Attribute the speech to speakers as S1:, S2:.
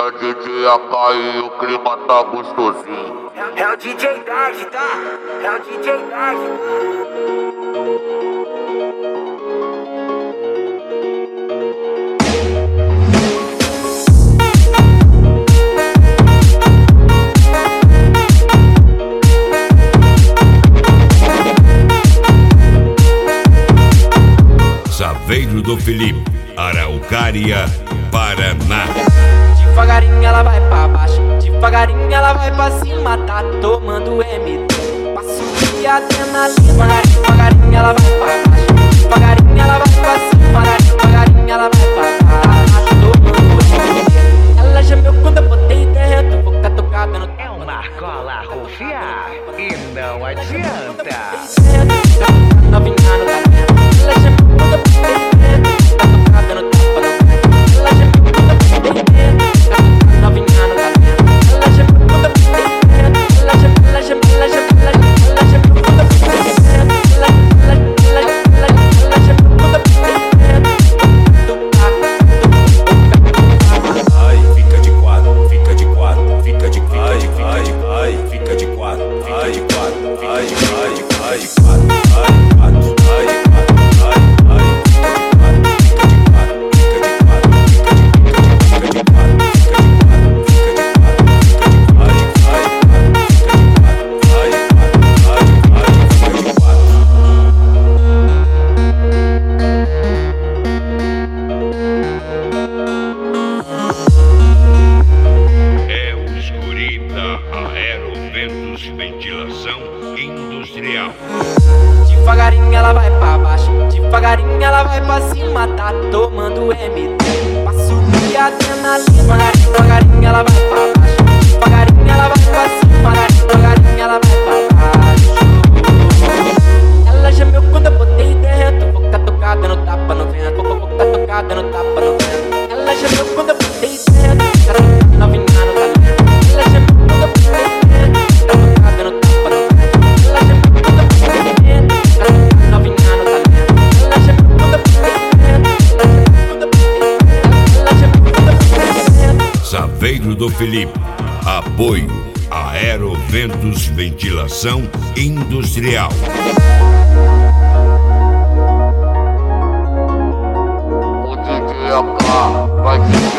S1: a DJ AK e o clima tá gostosinho.
S2: É o DJ Dad, tá? É o DJ Dad,
S3: Saveiro do Felipe, Araucária, Paraná.
S4: Devagarinho ela vai pra baixo, devagarinho ela vai pra cima, tá tomando MD. Passo de adrenalina, devagarinho ela vai pra baixo, devagarinho ela vai pra cima, devagarinho ela vai pra baixo, tomando MD. Ela gemeu quando eu botei dentro, boca tocada no
S5: É uma cola rufia e não adianta.
S4: Novinha no talento, ela gemeu quando eu botei dentro, boca tocada no tapa no vento. Ela gemeu quando eu botei dentro, novinha no talento, ela gemeu quando eu botei dentro, ela gemeu quando eu botei dentro, ela gemeu quando eu botei dentro.
S6: Ai, fica de quatro, fica de quatro, fica de quatro, ai, fica de quatro, fica de quatro, ai, de quatro, ai, de quatro, ai, de quatro, ai, de quatro, ai, fica de quatro, fica de quatro, fica de quatro, fica de quatro,
S3: É o escuri da Aeroventos Ventilação Industrial.
S4: Devagarinho ela vai pra baixo, devagarinho ela vai pra cima, tá tomando MD. Passo de adrenalina, devagarinho ela vai pra baixo, devagarinho ela vai pra cima, devagarinho ela vai pra baixo. Ela gemeu quando eu botei dentro, boca tocada no tapa no vento, boca tocada no tapa no vento. Ela gemeu quando eu botei dentro, novinha no talento. Ela gemeu quando eu botei dentro, boca tocada no tapa no vento. Ela gemeu quando eu botei dentro, novinha no talento. Ela gemeu quando eu botei dentro, ela gemeu quando eu botei dentro.
S3: Saveiro do Felipe, apoio Aeroventos Ventilação Industrial.
S1: O DJ AK vai